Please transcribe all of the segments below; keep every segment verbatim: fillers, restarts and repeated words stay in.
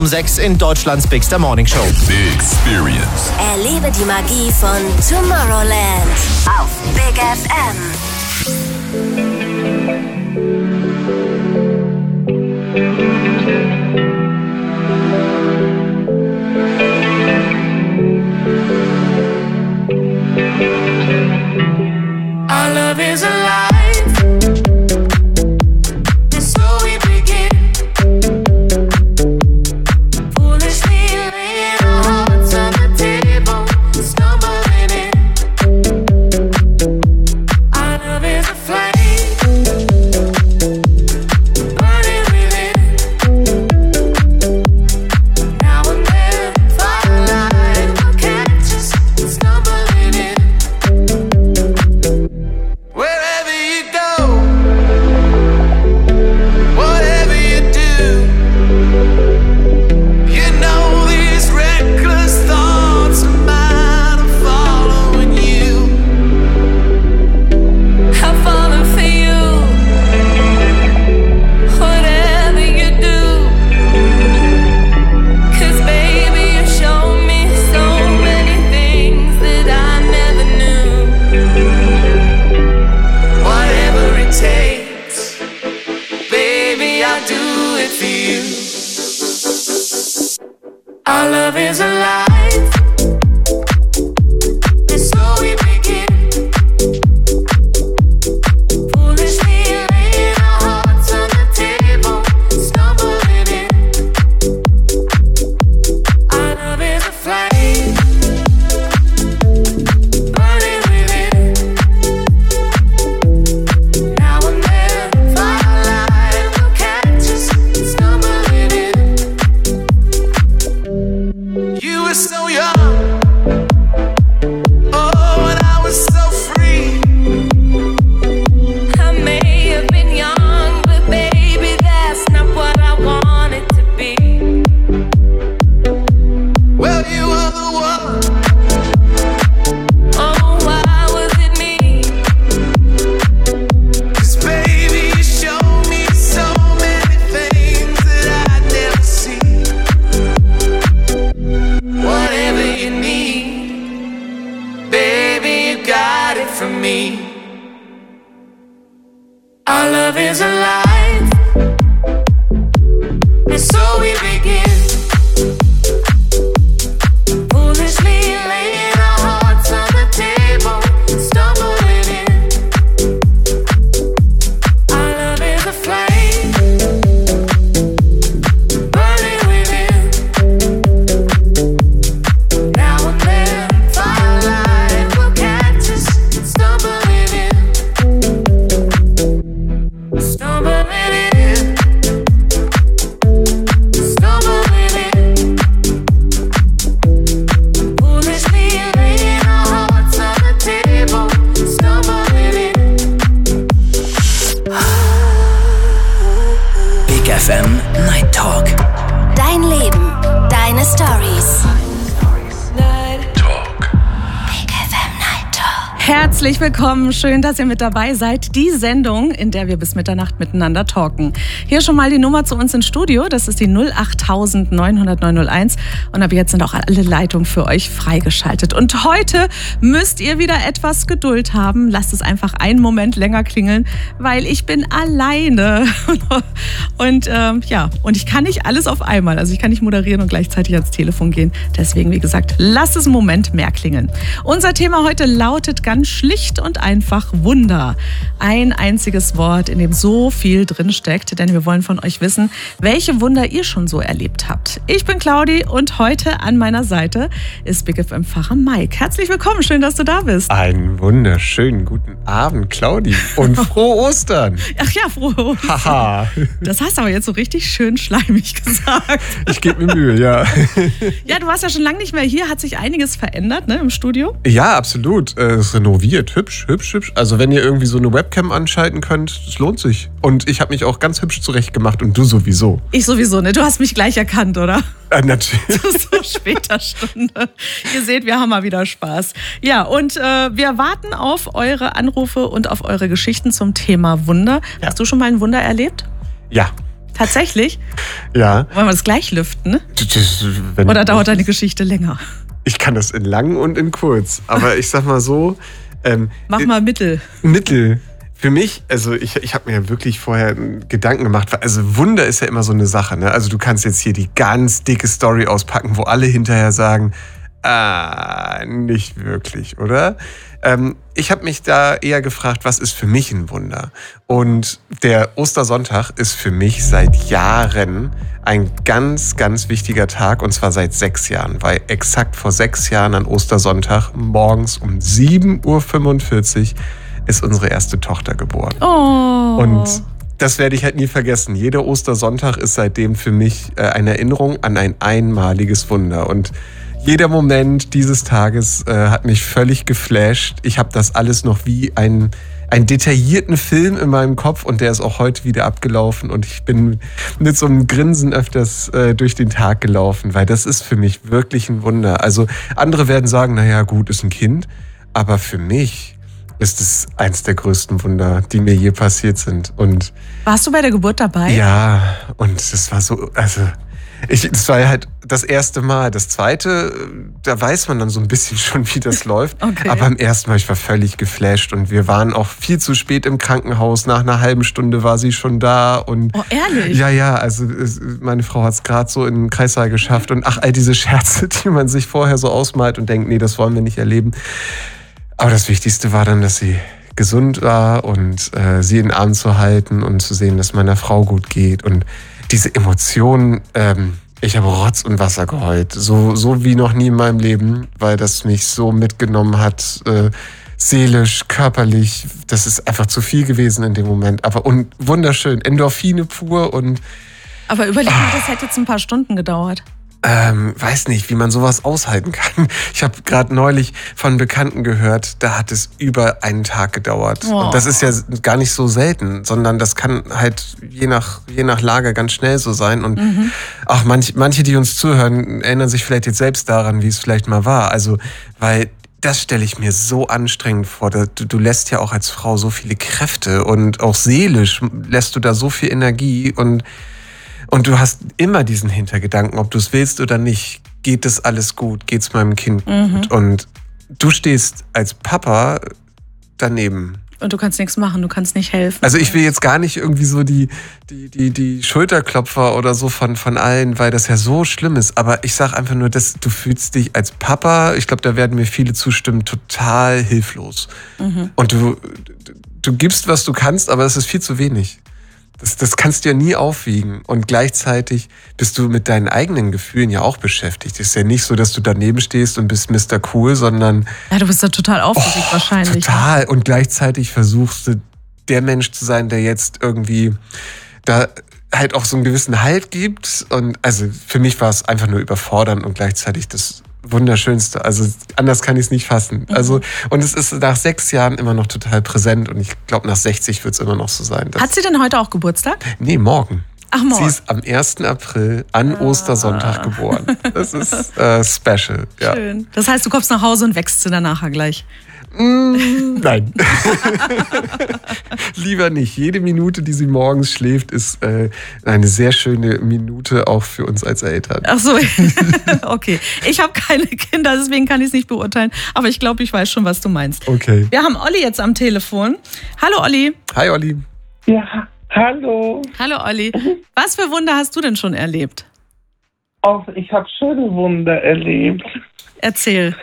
Um sechs in Deutschlands Big Star Morning Show. The Experience. Erlebe die Magie von Tomorrowland auf Big F M. Our love is alive. Our love is alive. Herzlich willkommen, schön, dass ihr mit dabei seid. Die Sendung, in der wir bis Mitternacht miteinander talken. Hier schon mal die Nummer zu uns ins Studio, das ist die null acht neun null null neun null eins und ab jetzt sind auch alle Leitungen für euch freigeschaltet. Und heute müsst ihr wieder etwas Geduld haben, lasst es einfach einen Moment länger klingeln, weil ich bin alleine. Und ähm, ja, und ich kann nicht alles auf einmal, also ich kann nicht moderieren und gleichzeitig ans Telefon gehen. Deswegen, wie gesagt, lasst es einen Moment mehr klingeln. Unser Thema heute lautet ganz schlicht und einfach Wunder. Ein einziges Wort, in dem so viel drin steckt, denn wir wollen von euch wissen, welche Wunder ihr schon so erlebt habt. Ich bin Claudi und heute an meiner Seite ist Big F M-Pfarrer Mike. Herzlich willkommen, schön, dass du da bist. Einen wunderschönen guten Abend, Claudi, und frohe Ostern. Ach ja, frohe Ostern. Haha. Das hast du aber jetzt so richtig schön schleimig gesagt. Ich gebe mir Mühe, ja. Ja, du warst ja schon lange nicht mehr hier, hat sich einiges verändert, ne, im Studio? Ja, absolut. Es ist renoviert, hübsch, hübsch, hübsch. Also wenn ihr irgendwie so eine Webcam anschalten könnt, das lohnt sich. Und ich habe mich auch ganz hübsch zurecht gemacht und du sowieso. Ich sowieso, ne? Du hast mich gleich erkannt, oder? Äh, natürlich. So später Stunde. Ihr seht, wir haben mal wieder Spaß. Ja, und äh, wir warten auf eure Anrufe und auf eure Geschichten zum Thema Wunder. Ja. Hast du schon mal ein Wunder erlebt? Ja. Tatsächlich? Ja. Wollen wir das gleich lüften, ne? Das, wenn Oder dauert deine Geschichte länger? Ich kann das in lang und in kurz. Aber ich sag mal so. Ähm, Mach mal Mittel. Mittel. Für mich, also ich, ich habe mir ja wirklich vorher Gedanken gemacht. Also Wunder ist ja immer so eine Sache. Ne? Also du kannst jetzt hier die ganz dicke Story auspacken, wo alle hinterher sagen, ah, nicht wirklich, oder? Ähm, ich habe mich da eher gefragt, was ist für mich ein Wunder? Und der Ostersonntag ist für mich seit Jahren ein ganz, ganz wichtiger Tag. Und zwar seit sechs Jahren. Weil exakt vor sechs Jahren an Ostersonntag morgens um sieben Uhr fünfundvierzig ist unsere erste Tochter geboren. Oh. Und das werde ich halt nie vergessen. Jeder Ostersonntag ist seitdem für mich äh, eine Erinnerung an ein einmaliges Wunder. Und jeder Moment dieses Tages äh, hat mich völlig geflasht. Ich habe das alles noch wie ein, einen detaillierten Film in meinem Kopf und der ist auch heute wieder abgelaufen. Und ich bin mit so einem Grinsen öfters äh, durch den Tag gelaufen, weil das ist für mich wirklich ein Wunder. Also andere werden sagen, naja gut, ist ein Kind. Aber für mich ist es eins der größten Wunder, die mir je passiert sind. Und warst du bei der Geburt dabei? Ja, und es war so, also ich, es war halt das erste Mal. Das zweite, da weiß man dann so ein bisschen schon, wie das läuft. Okay. Aber beim ersten Mal, ich war völlig geflasht und wir waren auch viel zu spät im Krankenhaus. Nach einer halben Stunde war sie schon da. Und oh, ehrlich? Ja, ja, also meine Frau hat es gerade so in den Kreissaal geschafft. Und ach, all diese Scherze, die man sich vorher so ausmalt und denkt, nee, das wollen wir nicht erleben. Aber das Wichtigste war dann, dass sie gesund war und äh, sie in den Arm zu halten und zu sehen, dass meiner Frau gut geht. Und diese Emotionen, ähm, ich habe Rotz und Wasser geheult. So, so wie noch nie in meinem Leben, weil das mich so mitgenommen hat, äh, seelisch, körperlich. Das ist einfach zu viel gewesen in dem Moment. Aber und wunderschön, Endorphine pur und... Aber überleg mal, das hätte jetzt ein paar Stunden gedauert. Ähm, weiß nicht, wie man sowas aushalten kann. Ich habe gerade neulich von Bekannten gehört, da hat es über einen Tag gedauert. Oh. Und das ist ja gar nicht so selten, sondern das kann halt je nach, je nach Lage ganz schnell so sein. Und mhm. auch manch, manche, die uns zuhören, erinnern sich vielleicht jetzt selbst daran, wie es vielleicht mal war. Also, weil das stelle ich mir so anstrengend vor. Du, du lässt ja auch als Frau so viele Kräfte und auch seelisch lässt du da so viel Energie und Und du hast immer diesen Hintergedanken, ob du es willst oder nicht. Geht das alles gut? Geht's meinem Kind gut? Mhm. Und du stehst als Papa daneben. Und du kannst nichts machen, du kannst nicht helfen. Also ich will jetzt gar nicht irgendwie so die, die, die, die Schulterklopfer oder so von, von allen, weil das ja so schlimm ist. Aber ich sag einfach nur, dass du fühlst dich als Papa, ich glaube, da werden mir viele zustimmen, total hilflos. Mhm. Und du, du gibst, was du kannst, aber es ist viel zu wenig. Das, das kannst du ja nie aufwiegen. Und gleichzeitig bist du mit deinen eigenen Gefühlen ja auch beschäftigt. Es ist ja nicht so, dass du daneben stehst und bist Mister Cool, sondern... Ja, du bist da total aufgeregt oh, wahrscheinlich. Total. Und gleichzeitig versuchst du, der Mensch zu sein, der jetzt irgendwie da halt auch so einen gewissen Halt gibt. Und also für mich war es einfach nur überfordernd und gleichzeitig das Wunderschönste. Also anders kann ich es nicht fassen. Mhm. Also, und es ist nach sechs Jahren immer noch total präsent und ich glaube, nach sechzig wird es immer noch so sein. Hat sie denn heute auch Geburtstag? Nee, morgen. Ach, morgen. Sie ist am ersten April an ah. Ostersonntag geboren. Das ist äh, special. Ja. Schön. Das heißt, du kommst nach Hause und wächst sie dann nachher gleich? Mm, nein. Lieber nicht. Jede Minute, die sie morgens schläft, ist äh, eine sehr schöne Minute auch für uns als Eltern. Ach so, okay. Ich habe keine Kinder, deswegen kann ich es nicht beurteilen. Aber ich glaube, ich weiß schon, was du meinst. Okay. Wir haben Olli jetzt am Telefon. Hallo, Olli. Hi, Olli. Ja, hallo. Hallo, Olli. Was für Wunder hast du denn schon erlebt? Auch ich habe schöne Wunder erlebt. Erzähl.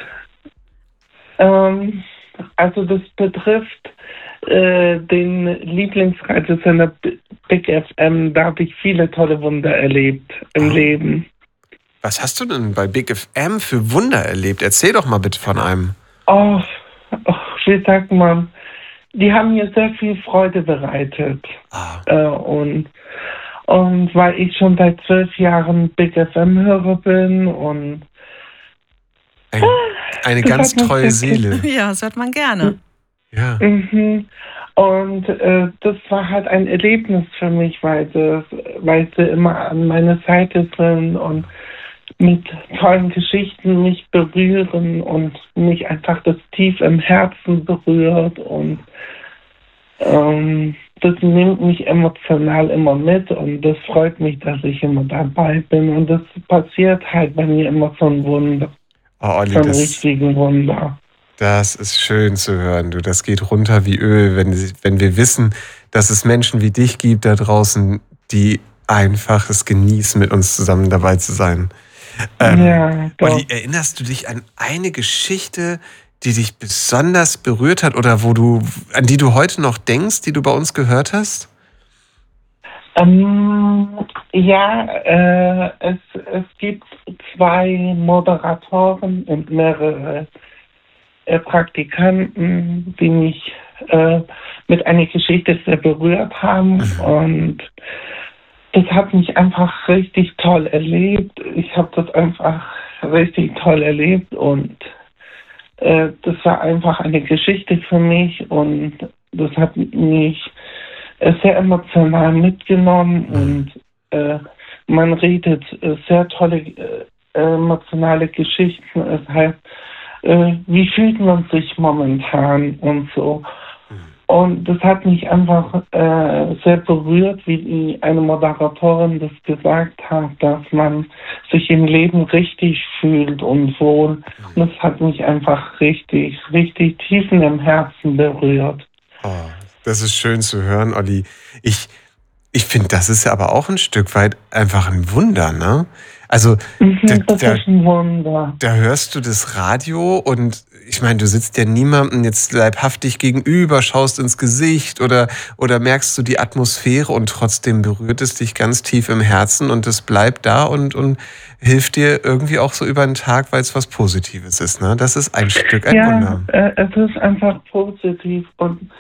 Ähm, also das betrifft äh, den Lieblingsradiosender Big F M. Da habe ich viele tolle Wunder erlebt im oh. Leben. Was hast du denn bei Big F M für Wunder erlebt? Erzähl doch mal bitte von einem. Oh, oh wie sagt man? Die haben mir sehr viel Freude bereitet. Ah. Äh, und, und weil ich schon seit zwölf Jahren Big F M-Hörer bin und Ein, eine ganz treue Seele. Ja, das hört man gerne. Ja. Mhm. Und äh, das war halt ein Erlebnis für mich, weil sie, weil sie immer an meiner Seite sind und mit tollen Geschichten mich berühren und mich einfach das tief im Herzen berührt. Und ähm, das nimmt mich emotional immer mit und das freut mich, dass ich immer dabei bin. Und das passiert halt bei mir immer so ein Wunder. Oh, Olli, so ein das, richtigen Wunder. Das ist schön zu hören, du. Das geht runter wie Öl, wenn, wenn wir wissen, dass es Menschen wie dich gibt da draußen, die einfach es genießen, mit uns zusammen dabei zu sein. Ähm, ja, doch. Olli, erinnerst du dich an eine Geschichte, die dich besonders berührt hat oder wo du, an die du heute noch denkst, die du bei uns gehört hast? Ähm, ja, äh, es, es gibt zwei Moderatoren und mehrere äh, Praktikanten, die mich äh, mit einer Geschichte sehr berührt haben. Mhm. Und das hat mich einfach richtig toll erlebt. Ich habe das einfach richtig toll erlebt und äh, das war einfach eine Geschichte für mich und das hat mich sehr emotional mitgenommen und äh, man redet äh, sehr tolle äh, emotionale Geschichten. Es heißt, äh, wie fühlt man sich momentan und so. Und das hat mich einfach äh, sehr berührt, wie die, eine Moderatorin das gesagt hat, dass man sich im Leben richtig fühlt und wohl. Und das hat mich einfach richtig, richtig tief in dem Herzen berührt. Oh. Das ist schön zu hören, Olli. Ich, ich finde, das ist ja aber auch ein Stück weit einfach ein Wunder, ne? Also, mhm, da, das da, ist ein Wunder. Da hörst du das Radio und ich meine, du sitzt ja niemandem jetzt leibhaftig gegenüber, schaust ins Gesicht oder, oder merkst du die Atmosphäre und trotzdem berührt es dich ganz tief im Herzen und es bleibt da und, und hilft dir irgendwie auch so über den Tag, weil es was Positives ist, ne? Das ist ein Stück, ein ja, Wunder. Äh, es ist einfach positiv und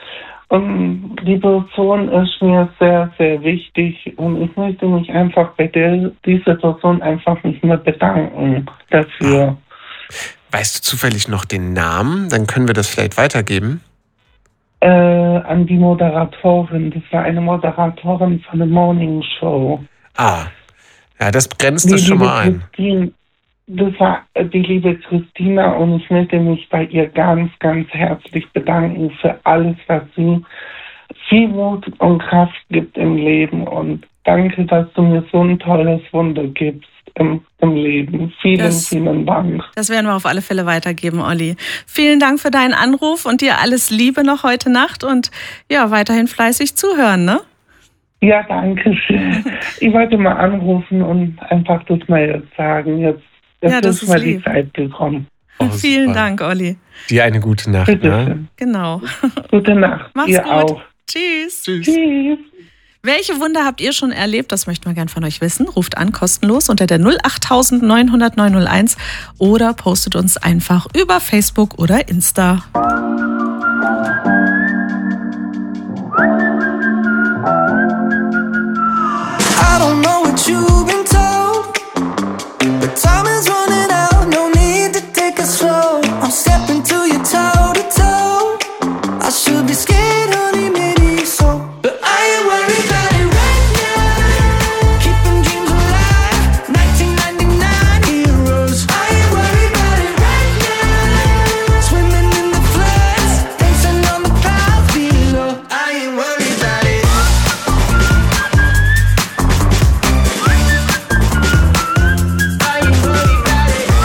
Und die Person ist mir sehr, sehr wichtig und ich möchte mich einfach bei der, dieser Person einfach nicht mehr bedanken dafür. Weißt du zufällig noch den Namen? Dann können wir das vielleicht weitergeben. Äh, an die Moderatorin. Das war eine Moderatorin von der Morning Show. Ah, ja, das grenzt das schon mal ein. Christine, das war die liebe Christina und ich möchte mich bei ihr ganz, ganz herzlich bedanken für alles, was sie viel Mut und Kraft gibt im Leben und danke, dass du mir so ein tolles Wunder gibst im, im Leben. Vielen, das, vielen Dank. Das werden wir auf alle Fälle weitergeben, Olli. Vielen Dank für deinen Anruf und dir alles Liebe noch heute Nacht und ja, weiterhin fleißig zuhören, ne? Ja, danke schön. Ich wollte mal anrufen und einfach das mal jetzt sagen. Jetzt Jetzt ja, das ist ist mal lieb. die Zeit gekommen. Oh, Vielen super. Dank, Olli. Dir eine gute Nacht. Bitte Ne? schön. Genau. Gute Nacht. Mach's ihr gut. Auch. Tschüss. Tschüss. Tschüss. Welche Wunder habt ihr schon erlebt? Das möchten wir gern von euch wissen. Ruft an, kostenlos unter der null acht neun null null neun null eins oder postet uns einfach über Facebook oder Insta. I don't know what you've been told, but time is running out, no need to take it slow. I'm stepping to you toe to toe. I should be scared, honey, maybe so, but I ain't worried about it right now. Keeping dreams alive, nineteen ninety-nine heroes. I ain't worried about it right now. Swimming in the floods, dancing on the clouds below. I ain't worried about it. I ain't worried about it.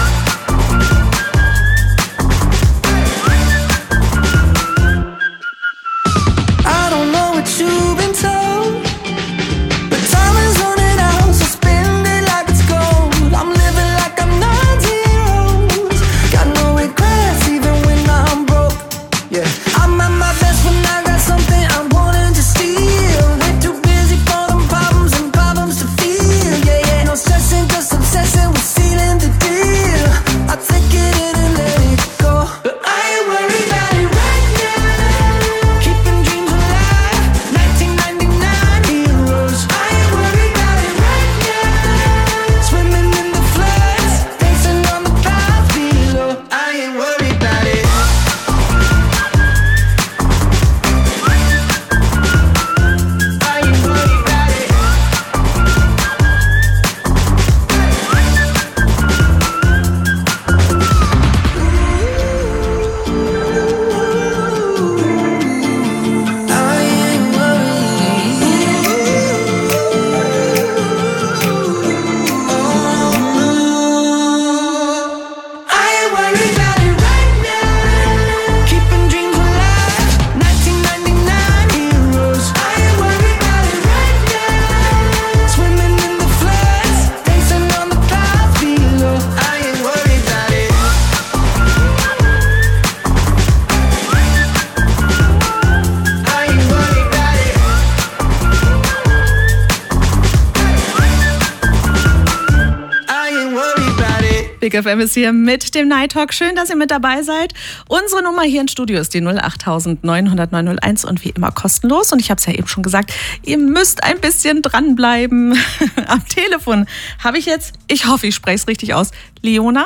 Big F M ist hier mit dem Night Talk. Schön, dass ihr mit dabei seid. Unsere Nummer hier im Studio ist die null acht neun null null neun null eins und wie immer kostenlos. Und ich habe es ja eben schon gesagt, ihr müsst ein bisschen dranbleiben. Am Telefon habe ich jetzt, ich hoffe, ich spreche es richtig aus, Leona?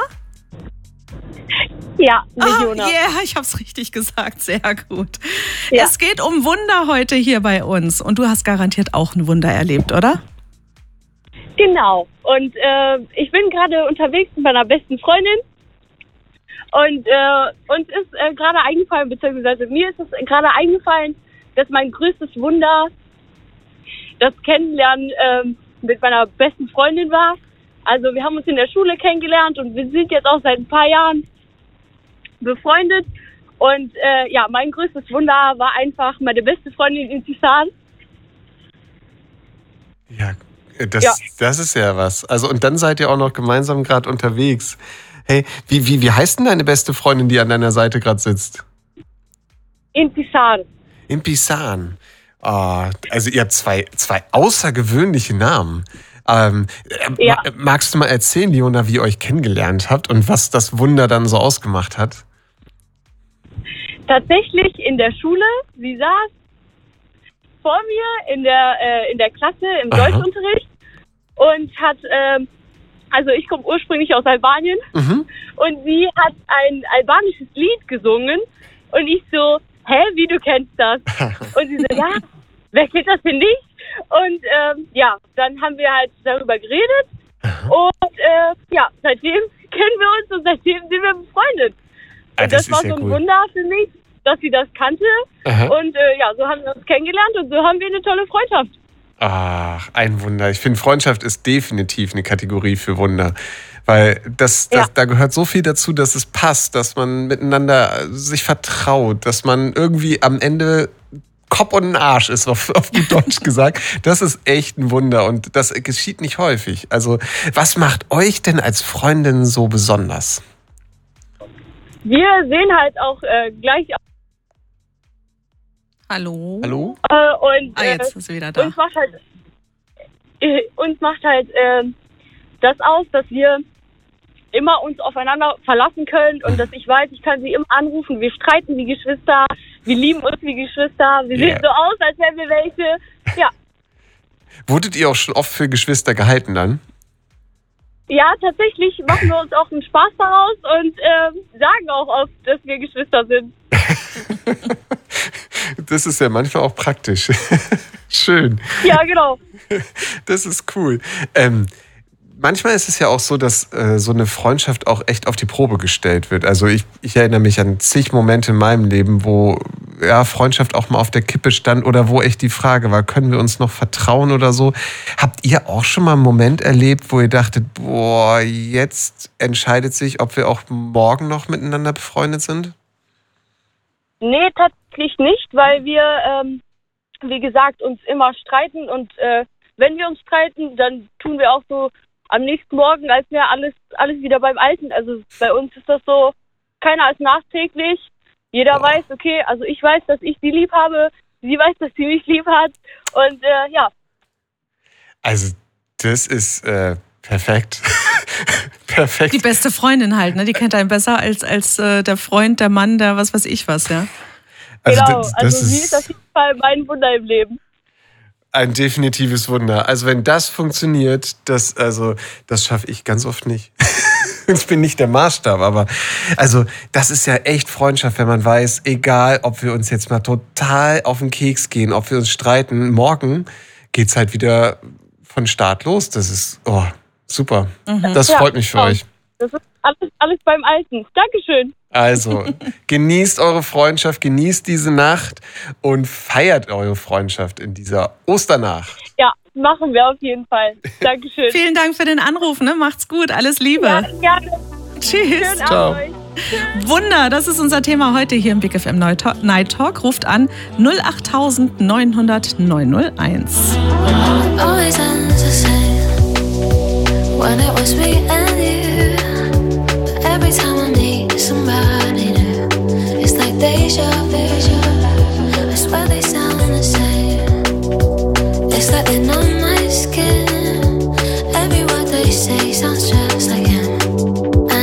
Ja, Leona. Oh, yeah, ich habe es richtig gesagt. Sehr gut. Ja. Es geht um Wunder heute hier bei uns. Und du hast garantiert auch ein Wunder erlebt, oder? Genau. Und äh, ich bin gerade unterwegs mit meiner besten Freundin. Und äh, uns ist äh, gerade eingefallen, beziehungsweise mir ist es gerade eingefallen, dass mein größtes Wunder das Kennenlernen äh, mit meiner besten Freundin war. Also wir haben uns in der Schule kennengelernt und wir sind jetzt auch seit ein paar Jahren befreundet. Und äh, ja, mein größtes Wunder war einfach meine beste Freundin in Tisan. Ja, das, Ja. das ist ja was. Also und dann seid ihr auch noch gemeinsam gerade unterwegs. Hey, wie, wie, wie heißt denn deine beste Freundin, die an deiner Seite gerade sitzt? In Tisan. In Pisan. Oh, also ihr habt zwei, zwei außergewöhnliche Namen. Ähm, äh, Ja. ma- magst du mal erzählen, Leona, wie ihr euch kennengelernt habt und was das Wunder dann so ausgemacht hat? Tatsächlich in der Schule, sie saß vor mir in der äh, in der Klasse im Aha. Deutschunterricht und hat, ähm, also ich komme ursprünglich aus Albanien Mhm. und sie hat ein albanisches Lied gesungen und ich so, hä, wie, du kennst das? Und sie so, ja, wer kennt das denn nicht? Und ähm, ja, dann haben wir halt darüber geredet und äh, ja, seitdem kennen wir uns und seitdem sind wir befreundet. Ah, Und das das, war ist ja so ein cool. Wunder für mich, dass sie das kannte. Aha. Und äh, ja, so haben wir uns kennengelernt und so haben wir eine tolle Freundschaft. Ach, ein Wunder. Ich finde, Freundschaft ist definitiv eine Kategorie für Wunder. Weil das, das, Ja. da gehört so viel dazu, dass es passt, dass man miteinander sich vertraut, dass man irgendwie am Ende Kopf und ein Arsch ist, auf, auf gut Deutsch gesagt. Das ist echt ein Wunder und das geschieht nicht häufig. Also, was macht euch denn als Freundin so besonders? Wir sehen halt auch äh, gleich Hallo? Hallo? äh, und Ah, äh, jetzt ist sie wieder da. uns macht halt äh, uns macht halt äh, das aus, dass wir immer uns aufeinander verlassen können und dass ich weiß, ich kann sie immer anrufen. Wir streiten wie Geschwister, wir lieben uns wie Geschwister, wir Yeah. sehen so aus, als wären wir welche. Ja, Wurdet ihr auch schon oft für Geschwister gehalten dann? ja, tatsächlich machen wir uns auch einen Spaß daraus und ähm, sagen auch oft, dass wir Geschwister sind. Das ist ja manchmal auch praktisch. Schön. Ja, genau. Das ist cool. Ähm, manchmal ist es ja auch so, dass äh, so eine Freundschaft auch echt auf die Probe gestellt wird. Also ich, ich erinnere mich an zig Momente in meinem Leben, wo ja, Freundschaft auch mal auf der Kippe stand oder wo echt die Frage war, können wir uns noch vertrauen oder so. Habt ihr auch schon mal einen Moment erlebt, wo ihr dachtet, boah, jetzt entscheidet sich, ob wir auch morgen noch miteinander befreundet sind? Nee, tatsächlich nicht, weil wir, ähm, wie gesagt, uns immer streiten und äh, wenn wir uns streiten, dann tun wir auch so am nächsten Morgen, als wäre alles, alles wieder beim Alten. Also bei uns ist das so, keiner ist nachträglich. Jeder weiß, okay, also ich weiß, dass ich sie lieb habe, sie weiß, dass sie mich lieb hat und äh, ja. Also das ist äh, perfekt. Perfekt. Die beste Freundin halt, ne? Die kennt einen besser als, als äh, der Freund, der Mann, der was weiß ich was, ja. Also genau, das, das also sie ist ist auf jeden Fall mein Wunder im Leben. ein definitives Wunder. Also wenn das funktioniert, das, also, das schaffe ich ganz oft nicht. Ich bin nicht der Maßstab, aber also das ist ja echt Freundschaft, wenn man weiß, egal, ob wir uns jetzt mal total auf den Keks gehen, ob wir uns streiten, morgen geht's halt wieder von Start los. Das ist, oh, super. Das Ja, freut mich für genau. euch. Das ist alles, alles beim Alten. Dankeschön. Also, genießt eure Freundschaft, genießt diese Nacht und feiert eure Freundschaft in dieser Osternacht. Ja, machen wir auf jeden Fall. Dankeschön. Vielen Dank für den Anruf, ne? Macht's gut, alles Liebe. Ja, gerne. Tschüss. Schönen Ciao. Abend euch. Wunder, das ist unser Thema heute hier im Big F M Night Talk. Night Talk. Ruft an null acht neun null null neun null eins. Always ends the same when it was me and you. But every time I need somebody new, it's like deja vu. I swear they sound the same. It's like they're on my skin. Every word they say sounds just like him.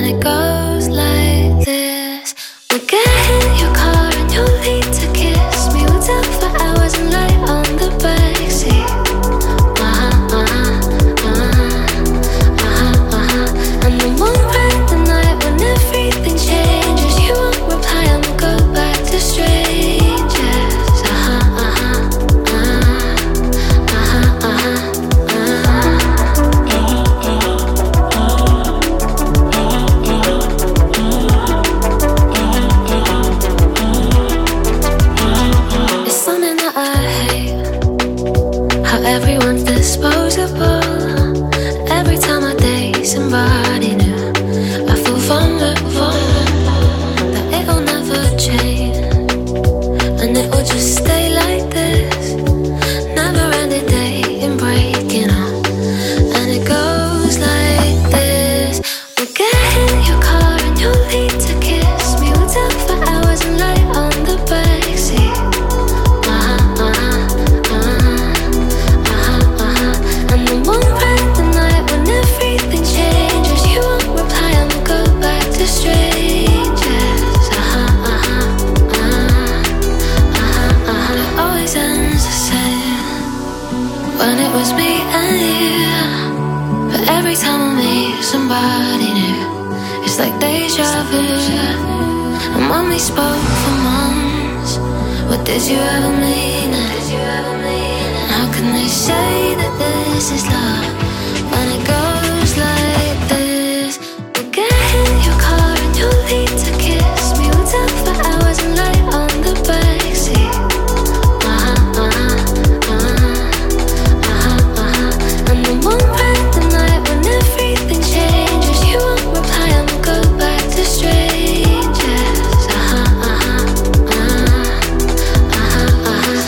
It's like deja vu. And when we spoke for months, what did you ever mean? And how can they say that this is love when it goes like this? We'll get in your car and you'll need to kiss me. We'll talk for hours and lie on the backseat. Uh-huh, uh-huh, uh-huh, uh-huh, uh-huh. And then one random night when everything changes, you won't reply and we'll go back to strangers. Uh-huh, uh-huh, uh-huh, uh-huh,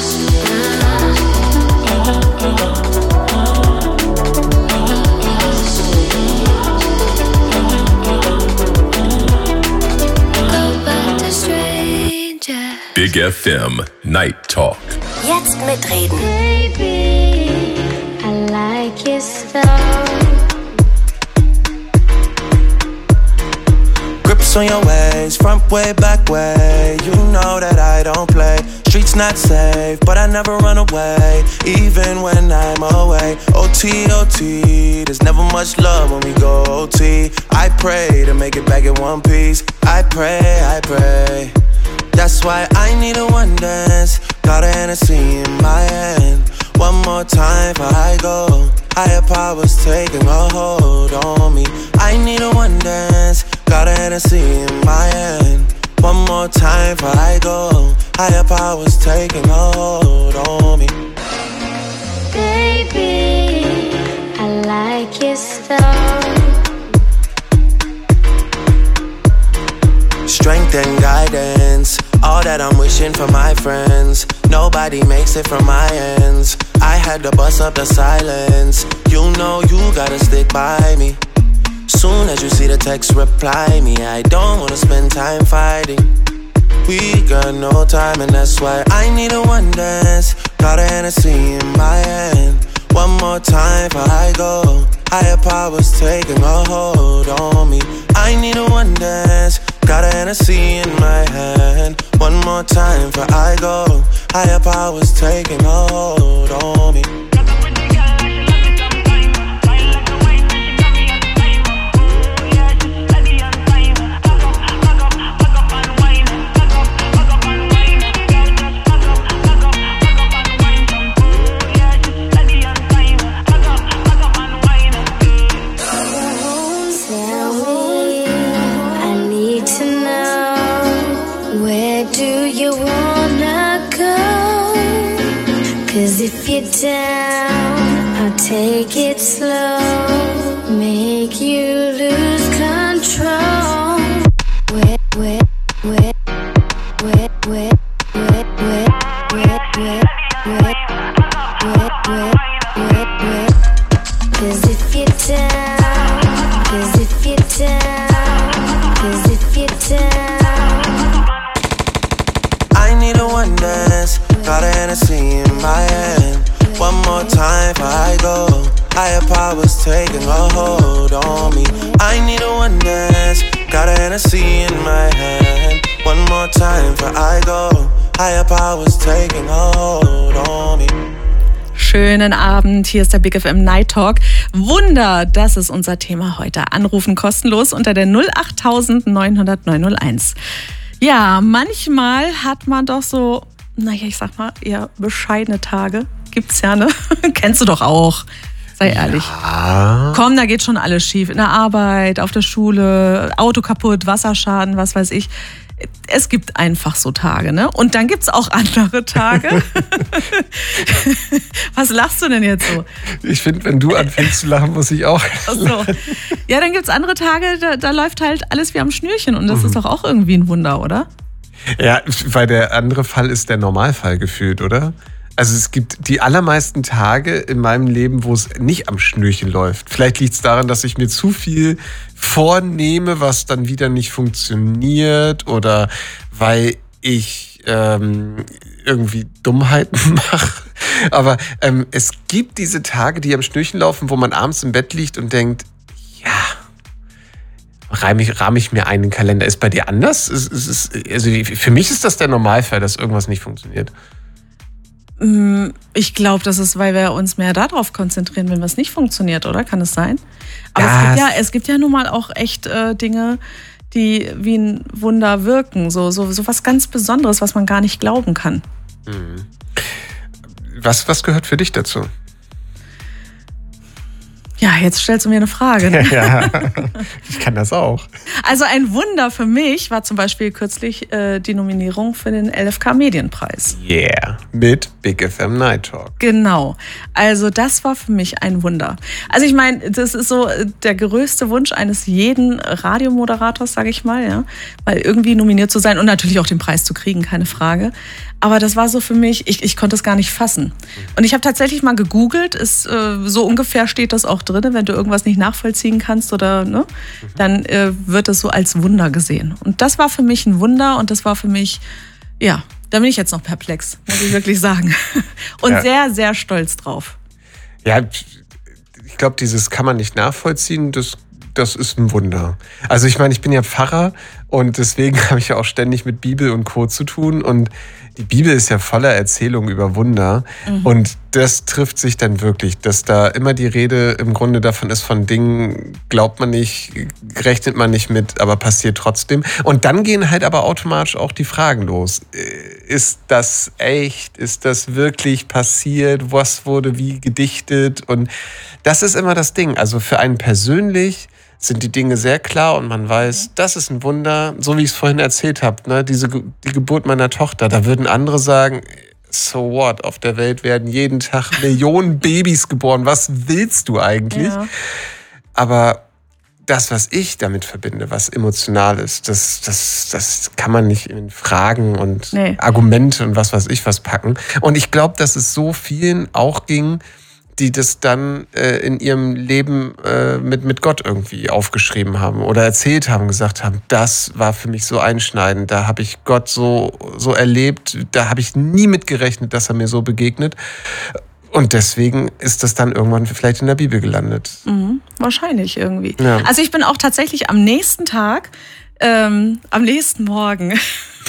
uh-huh. Big F M Night Talk. Jetzt mitreden. Baby, I like your stuff. Grips on your ways, front way, back way. You know that I don't play. Streets not safe, but I never run away, even when I'm away. O T, O T, there's never much love when we go O T. I pray to make it back in one piece. I pray, I pray. That's why I need a one dance. Got a Hennessy in my hand. One more time before I go. Higher powers taking a hold on me. I need a one dance. Got a Hennessy in my hand. One more time before I go. Higher powers taking a hold on me. Baby, I like your stuff. Strength and guidance, all that I'm wishing for my friends. Nobody makes it from my ends. I had to bust up the silence. You know you gotta stick by me. Soon as you see the text, reply me. I don't wanna spend time fighting. We got no time and that's why I need a one dance. Got a Hennessy in my hand. One more time before I go. Higher powers taking a hold on me. I need a one dance. Got a Hennessy in my hand. One more time before I go. Higher powers taking a hold on me. If you're down, I'll take it slow. Make you lose control. Wet, wet, wet, wet, wet, wet, wet, wet, wet, wet, wet, wet, wet, wet. Cause if you're down, cause if you're down, cause if you're down. I need a one dance. Got a Hennessy in my hand. One more time before I go. Higher powers taking a hold on me. I need a one dance. Got a Hennessy in my hand. One more time before I go. Higher powers taking a hold on me. Schönen Abend, hier ist der Big F M Night Talk. Wunder, das ist unser Thema heute. Anrufen kostenlos unter der null acht neun null null neun null eins. Ja, manchmal hat man doch so, naja, ich sag mal, eher bescheidene Tage. Gibt's ja, ne? Kennst du doch auch. Sei ehrlich. Ja. Komm, da geht schon alles schief. In der Arbeit, auf der Schule, Auto kaputt, Wasserschaden, was weiß ich. Es gibt einfach so Tage, ne? Und dann gibt's auch andere Tage. Was lachst du denn jetzt so? Ich finde, wenn du anfängst zu lachen, muss ich auch. Ach so. Ja, dann gibt's andere Tage, da, da läuft halt alles wie am Schnürchen. Und das mhm. ist doch auch irgendwie ein Wunder, oder? Ja, weil der andere Fall ist der Normalfall gefühlt, oder? Also es gibt die allermeisten Tage in meinem Leben, wo es nicht am Schnürchen läuft. Vielleicht liegt es daran, dass ich mir zu viel vornehme, was dann wieder nicht funktioniert, oder weil ich ähm, irgendwie Dummheiten mache. Aber ähm, es gibt diese Tage, die am Schnürchen laufen, wo man abends im Bett liegt und denkt, ja, rahme ich, rahme ich mir einen Kalender. Ist bei dir anders? Es, es ist, also für mich ist das der Normalfall, dass irgendwas nicht funktioniert. Ich glaube, das ist, weil wir uns mehr darauf konzentrieren, wenn was nicht funktioniert, oder? Kann es sein? Aber Ja, es, gibt ja, es gibt ja nun mal auch echt äh, Dinge, die wie ein Wunder wirken. So, so, so was ganz Besonderes, was man gar nicht glauben kann. Mhm. Was, was gehört für dich dazu? Ja, jetzt stellst du mir eine Frage. Ne? Ja, ich kann das auch. Also ein Wunder für mich war zum Beispiel kürzlich äh, die Nominierung für den L F K Medienpreis. Yeah, mit Big F M Night Talk. Genau. Also das war für mich ein Wunder. Also ich meine, das ist so der größte Wunsch eines jeden Radiomoderators, sage ich mal, ja, weil irgendwie nominiert zu sein und natürlich auch den Preis zu kriegen, keine Frage. Aber das war so für mich, ich, ich konnte es gar nicht fassen. Und ich habe tatsächlich mal gegoogelt, ist, äh, so ungefähr steht das auch drin, wenn du irgendwas nicht nachvollziehen kannst oder ne, dann äh, wird es so als Wunder gesehen. Und das war für mich ein Wunder und das war für mich, ja, da bin ich jetzt noch perplex, muss ich wirklich sagen. Und Ja. sehr, sehr stolz drauf. Ja, ich glaube, dieses kann man nicht nachvollziehen, das, das ist ein Wunder. Also ich meine, ich bin ja Pfarrer und deswegen habe ich ja auch ständig mit Bibel und Co. zu tun und die Bibel ist ja voller Erzählungen über Wunder mhm. und das trifft sich dann wirklich, dass da immer die Rede im Grunde davon ist von Dingen, glaubt man nicht, rechnet man nicht mit, aber passiert trotzdem. Und dann gehen halt aber automatisch auch die Fragen los. Ist das echt? Ist das wirklich passiert? Was wurde wie gedichtet? Und das ist immer das Ding. Also für einen persönlich sind die Dinge sehr klar und man weiß, das ist ein Wunder, so wie ich es vorhin erzählt habe, ne? Diese, die Geburt meiner Tochter, da würden andere sagen, so what, auf der Welt werden jeden Tag Millionen Babys geboren, was willst du eigentlich? Ja. Aber das, was ich damit verbinde, was emotional ist, das, das, das kann man nicht in Fragen und Nee. Argumente und was weiß ich was packen. Und ich glaube, dass es so vielen auch ging, die das dann äh, in ihrem Leben äh, mit, mit Gott irgendwie aufgeschrieben haben oder erzählt haben, gesagt haben, das war für mich so einschneidend, da habe ich Gott so, so erlebt, da habe ich nie mitgerechnet, dass er mir so begegnet. Und deswegen ist das dann irgendwann vielleicht in der Bibel gelandet. Mhm, wahrscheinlich irgendwie. Ja. Also ich bin auch tatsächlich am nächsten Tag, ähm, am nächsten Morgen,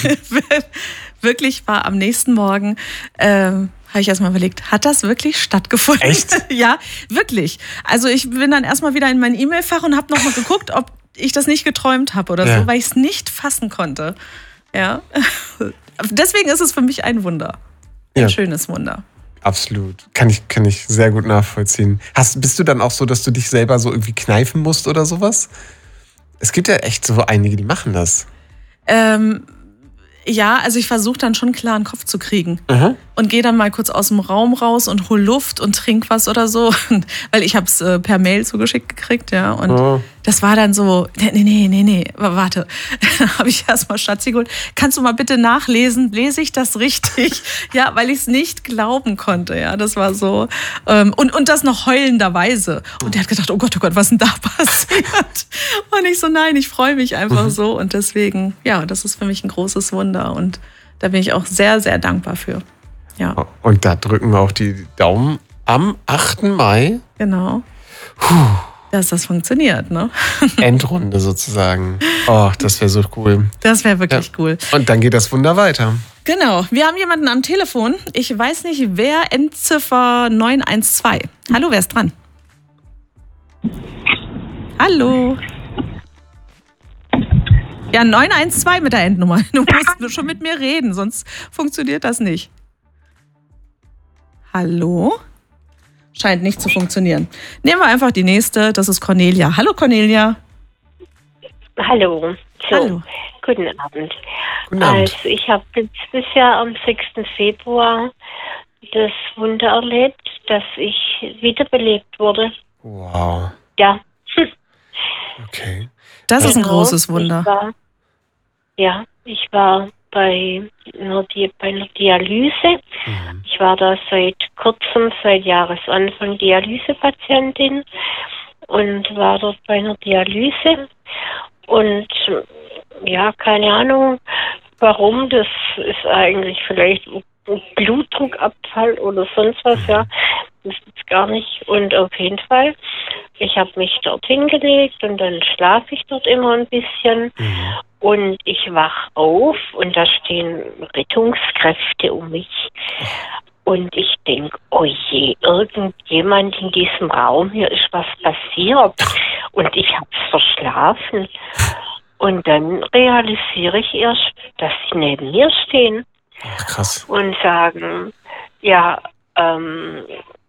wirklich war am nächsten Morgen, ähm, habe ich erstmal überlegt, hat das wirklich stattgefunden? Echt? Ja, wirklich. Also ich bin dann erstmal wieder in mein E-Mail-Fach und habe nochmal geguckt, ob ich das nicht geträumt habe oder Ja. so, weil ich es nicht fassen konnte. Ja. Deswegen ist es für mich ein Wunder. Ein Ja. schönes Wunder. Absolut. Kann ich, kann ich sehr gut nachvollziehen. Hast, bist du dann auch so, dass du dich selber so irgendwie kneifen musst oder sowas? Es gibt ja echt so einige, die machen das. Ähm, ja, also ich versuche dann schon klar einen Kopf zu kriegen. Mhm. Und gehe dann mal kurz aus dem Raum raus und hol Luft und trink was oder so. Weil ich habe es äh, per Mail zugeschickt gekriegt, ja. Und Oh. das war dann so, nee, nee, nee, nee, warte. Dann habe ich erstmal Schatzi geholt. Kannst du mal bitte nachlesen? Lese ich das richtig? Ja, weil ich es nicht glauben konnte, ja. Das war so. Ähm, und, und das noch heulenderweise. Und der hat gedacht, oh Gott, oh Gott, was ist denn da passiert? Und ich so, nein, ich freue mich einfach Mhm. so. Und deswegen, ja, das ist für mich ein großes Wunder. Und da bin ich auch sehr, sehr dankbar für. Ja, Und da drücken wir auch die Daumen am achten Mai. genau. Dass das funktioniert, ne? Endrunde sozusagen. Oh, das wäre so cool. Das wäre wirklich cool. Und dann geht das Wunder weiter. Genau. Wir haben jemanden am Telefon. Ich weiß nicht, wer, Endziffer neun eins zwei. Hallo, wer ist dran? Hallo. Ja, neun eins zwei mit der Endnummer. Du musst schon mit mir reden, sonst funktioniert das nicht. Hallo? Scheint nicht zu funktionieren. Nehmen wir einfach die nächste, das ist Cornelia. Hallo Cornelia. Hallo. So, Hallo. guten Abend. Guten Abend. Also ich habe jetzt bisher am sechsten Februar das Wunder erlebt, dass ich wiederbelebt wurde. Wow. Ja. Okay. Das ist ein Genau. großes Wunder. Ich war, ja, ich war bei einer, Di- bei einer Dialyse. Mhm. Ich war da seit kurzem, seit Jahresanfang Dialysepatientin und war dort bei einer Dialyse. Und ja, keine Ahnung, warum. Das ist eigentlich vielleicht ein Blutdruckabfall oder sonst was, ja. Das ist gar nicht. Und auf jeden Fall, ich habe mich dort hingelegt und dann schlafe ich dort immer ein bisschen. Mhm. Und ich wach auf und da stehen Rettungskräfte um mich. Und ich denke, oh je, irgendjemand in diesem Raum hier ist was passiert. Und ich habe es verschlafen. Und dann realisiere ich erst, dass sie neben mir stehen. Ach, krass. Und sagen, ja, ähm,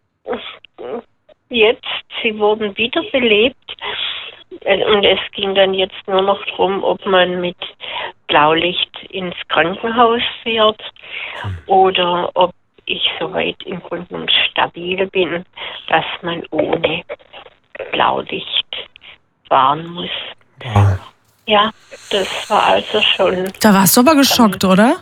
jetzt, sie wurden wiederbelebt. Und es ging dann jetzt nur noch darum, ob man mit Blaulicht ins Krankenhaus fährt oder ob ich soweit im Grunde genommen stabil bin, dass man ohne Blaulicht fahren muss. Wow. Ja, das war also schon... Da warst du aber geschockt, ähm, oder?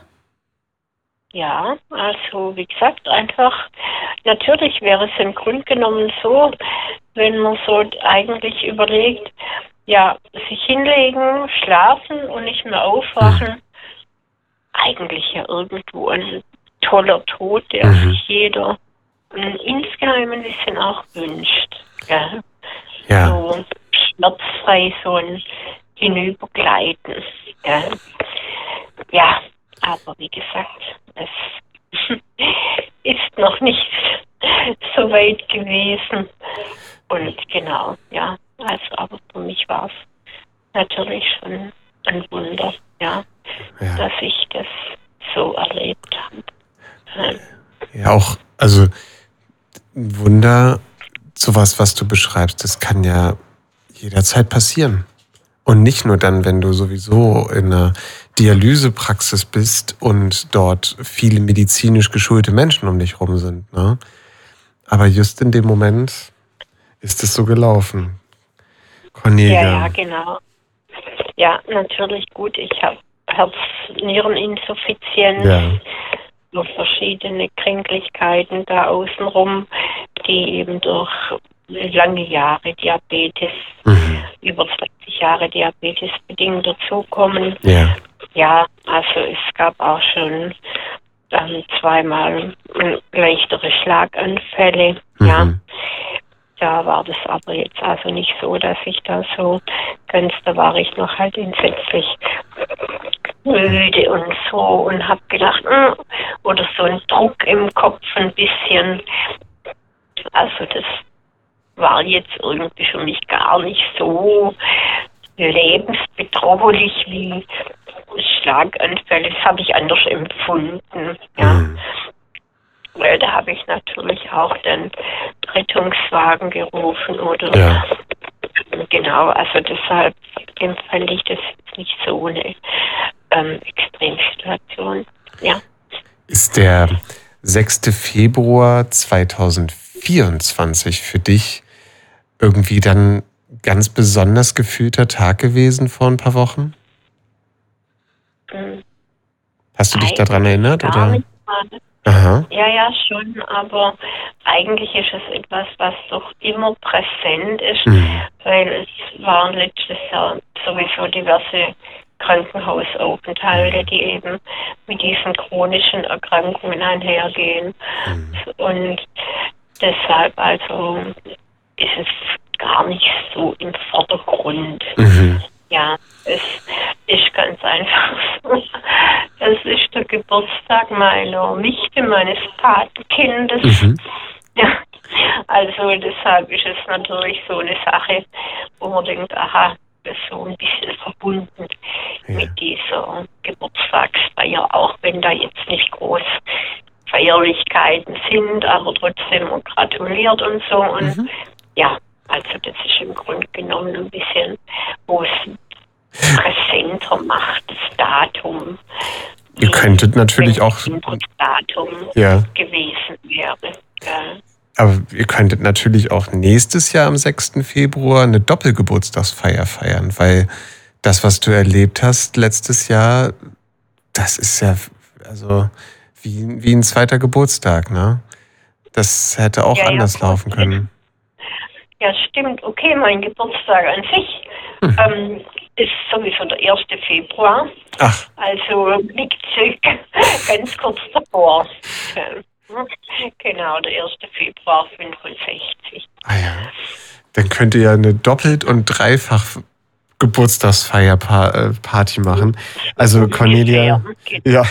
Ja, also wie gesagt, einfach, natürlich wäre es im Grunde genommen so, wenn man so eigentlich überlegt, ja, sich hinlegen, schlafen und nicht mehr aufwachen, mhm. eigentlich ja irgendwo ein toller Tod, der mhm. sich jeder insgeheim ein bisschen auch wünscht. Ja. Ja. So schmerzfrei so ein Hinübergleiten. Ja. ja, aber wie gesagt, es ist noch nicht so weit gewesen. Und genau, ja, also aber für mich war es natürlich schon ein Wunder, ja, ja, dass ich das so erlebt habe. Ja, auch, also ein Wunder, sowas, was du beschreibst, das kann ja jederzeit passieren. Und nicht nur dann, wenn du sowieso in einer Dialysepraxis bist und dort viele medizinisch geschulte Menschen um dich rum sind, ne? Aber just in dem Moment ist es so gelaufen. Cornelia. Ja, ja, genau. Ja, natürlich gut. Ich habe Herz-Nieren-Insuffizienz, ja. so verschiedene Kränklichkeiten da außenrum, die eben durch lange Jahre Diabetes, mhm. über zwanzig Jahre Diabetes bedingt dazukommen. Ja. Ja, also es gab auch schon ähm, zweimal leichtere Schlaganfälle. Mhm. Ja. Da war das aber jetzt also nicht so, dass ich da so ganz, da war ich noch halt entsetzlich müde und so und hab gedacht, mh, oder so ein Druck im Kopf ein bisschen. Also das war jetzt irgendwie für mich gar nicht so lebensbedrohlich wie Schlaganfälle. Das habe ich anders empfunden. Ja. Mhm. Weil da habe ich natürlich auch dann Rettungswagen gerufen oder ja. genau, also deshalb empfand ich das nicht so eine ähm, Extremsituation. Ja. Ist der sechster Februar zweitausendvierundzwanzig für dich irgendwie dann ganz besonders gefühlter Tag gewesen vor ein paar Wochen? Mhm. Hast du dich daran erinnert? Gar oder? Nicht. Aha. Ja, ja, schon, aber eigentlich ist es etwas, was doch immer präsent ist, mhm. weil es waren letztes Jahr sowieso diverse Krankenhausaufenthalte, die eben mit diesen chronischen Erkrankungen einhergehen. Mhm. Und deshalb also ist es gar nicht so im Vordergrund. Mhm. Ja, es ist ganz einfach so. Es ist der Geburtstag meiner Nichte, meines Patenkindes. Mhm. Ja, also deshalb ist es natürlich so eine Sache, wo man denkt, aha, das ist so ein bisschen verbunden ja. mit dieser Geburtstagsfeier, auch wenn da jetzt nicht groß Feierlichkeiten sind, aber trotzdem man gratuliert und so. Und mhm. ja, also das ist im Grunde genommen ein bisschen, wo es präsenter macht, das Datum. Ihr könntet natürlich auch Datum ja. gewesen wäre. Ja. Aber ihr könntet natürlich auch nächstes Jahr am sechster Februar eine Doppelgeburtstagsfeier feiern, weil das, was du erlebt hast letztes Jahr, das ist ja also wie, wie ein zweiter Geburtstag, ne? Das hätte auch ja, anders ja, laufen können. Ja, stimmt. Okay, mein Geburtstag an sich hm. ähm, ist sowieso der erster Februar. Ach. Also liegt ganz kurz davor. Genau, der erster Februar fünfundsechzig. Ah ja. Dann könnt ihr ja eine doppelt- und dreifach Geburtstagsfeierparty machen. Also Cornelia, ja,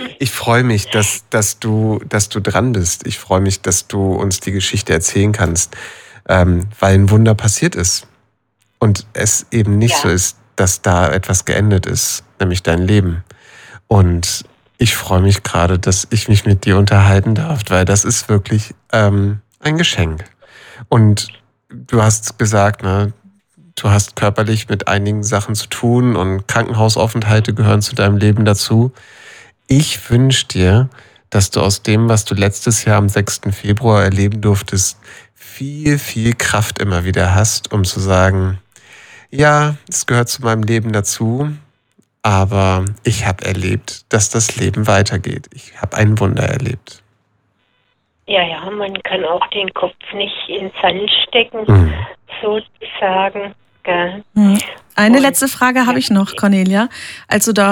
Ich freue mich, dass, dass, du, dass du dran bist. Ich freue mich, dass du uns die Geschichte erzählen kannst, ähm, weil ein Wunder passiert ist. Und es eben nicht Ja. so ist, dass da etwas geendet ist, nämlich dein Leben. Und ich freue mich gerade, dass ich mich mit dir unterhalten darf, weil das ist wirklich ähm, ein Geschenk. Und du hast gesagt, ne, du hast körperlich mit einigen Sachen zu tun und Krankenhausaufenthalte gehören zu deinem Leben dazu. Ich wünsche dir, dass du aus dem, was du letztes Jahr am sechsten Februar erleben durftest, viel, viel Kraft immer wieder hast, um zu sagen, ja, es gehört zu meinem Leben dazu, aber ich habe erlebt, dass das Leben weitergeht. Ich habe ein Wunder erlebt. Ja, ja, man kann auch den Kopf nicht in den Sand stecken, Mhm. sozusagen. Gell? Eine Und- letzte Frage habe ich noch, Cornelia. Als du da